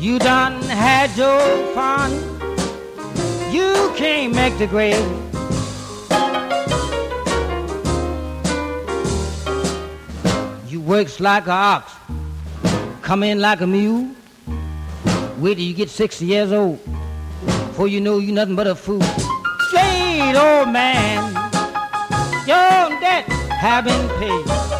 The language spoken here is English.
You done had your fun. You can't make the grade. You works like a ox, come in like a mule. Wait till you get 60 years old, before you know you nothing but a fool. Straight old man, your debt have been paid.